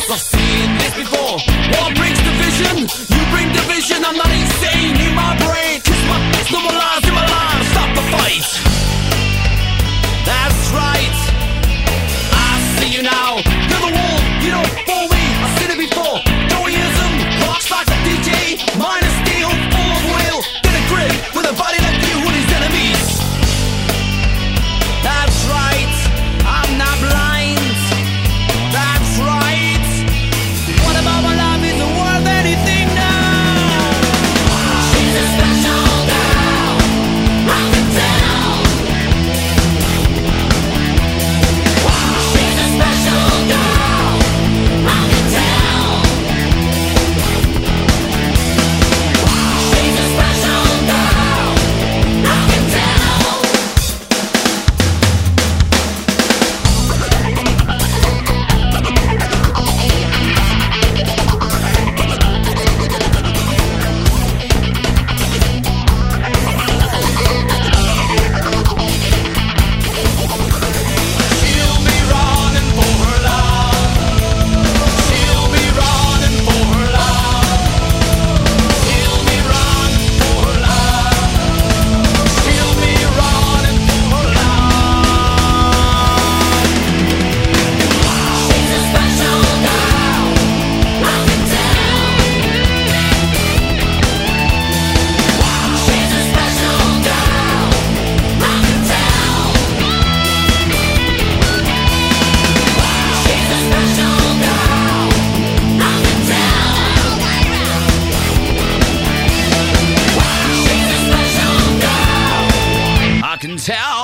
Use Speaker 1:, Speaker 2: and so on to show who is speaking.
Speaker 1: I've seen this before. War brings division, you bring division. I'm not insane in my brain. Kiss my face, no more lies in my life. Stop the fight. That's right. I see you now. You're the wall, you don't fool me. I've seen it before. Joeyism, rocks like a DJ. Mine is steel, full of will. Get a grip with a body like you and his enemies. That's right. I'm not blind. That's right. What about my life isn't worth anything now? She's a special girl. Rock it down. She's a special girl. Rock it down. She's a special girl. Rock it down. She'll be running for her love. She'll be running for her love. She'll be running for her love. She'll be running for her love. She's a special girl. Rock it down. She's a special girl. Rock it down. She's a special girl. Rock it down. She's a special girl. I can tell.